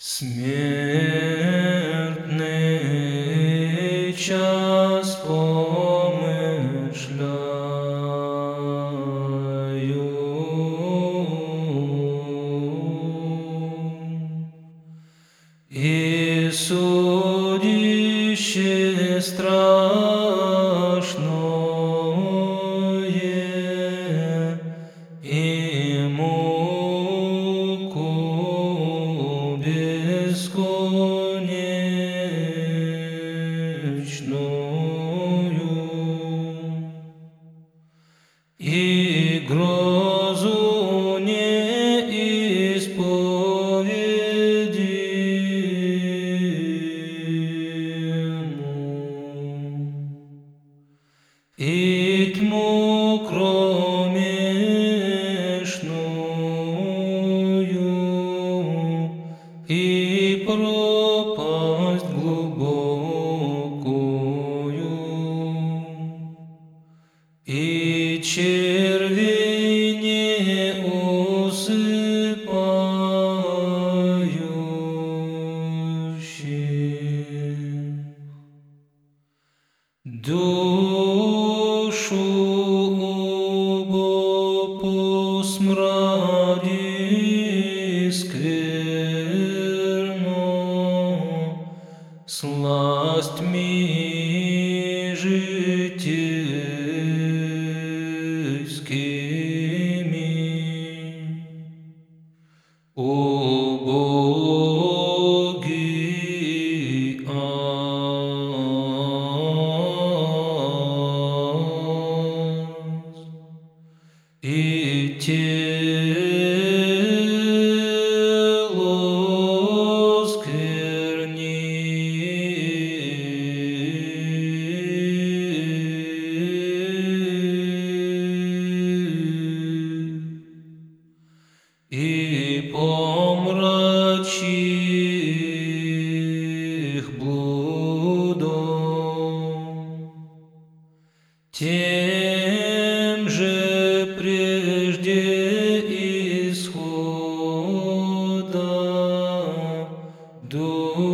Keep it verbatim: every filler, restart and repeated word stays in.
Смертный час помышляю, и судище страшное, и муку бесконечную, и грозу неисповедимую, и тьму кромешную, и пропасть глубокую, и червей неусыпающих. Душу убо по смраде скверно, сластьми житейскими, убогий ас, и тело сквернит, и помрачих блудом, тем же прежде исхода